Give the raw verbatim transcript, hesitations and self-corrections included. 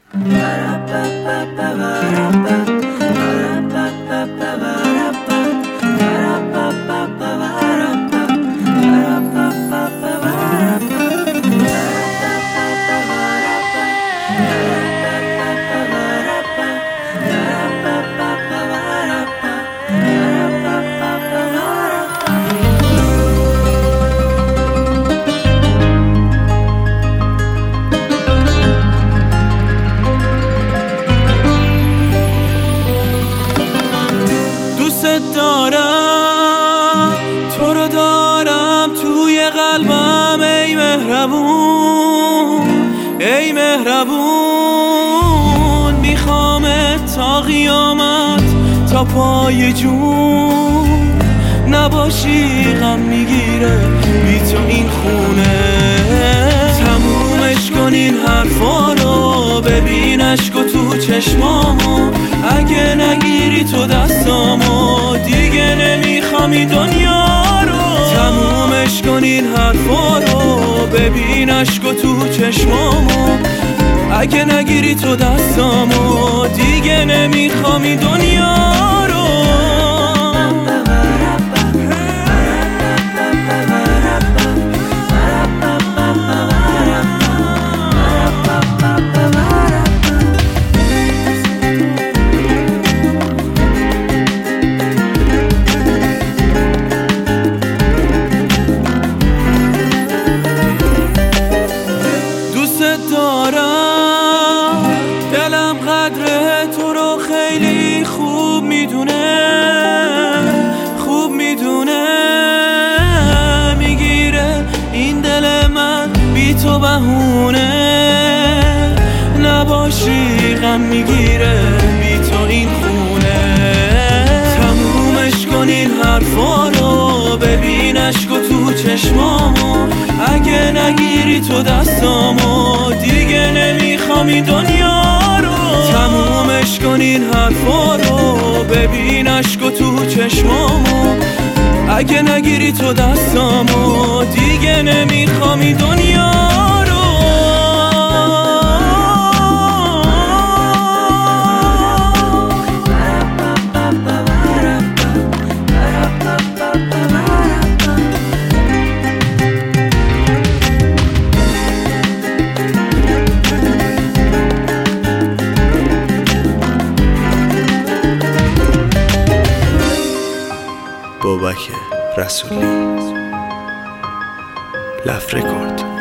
دارم تو رو دارم توی قلبم ای مهربون ای مهربون میخوامت تا قیامت تا پای جون نباشی غم میگیره بی تو این خونه تمومش کن این حرفا رو ببین عشق تو چشمامو اگه نگیری تو دستامو دیگه نمیخوام دنیا رو تمومش کن این حرفا رو ببین عشق تو چشمامو اگه نگیری تو دستامو دیگه نمیخوام دنیا رو دارم دلم قدر تو رو خیلی خوب میدونه خوب میدونه میگیره این دل من بی تو بهونه نباشی غم میگیره بی تو این خونه تمومش کن این حرفا رو ببین عشق تو چشمامو اگه نگیری تو دستامو دیگه نمیخوام این دنیا رو تمومش کن این حرفا رو ببین عشق تو چشمامو اگه نگیری تو دستامو دیگه نمیخوام این دنیا رو بابک رسولی لف رکورد.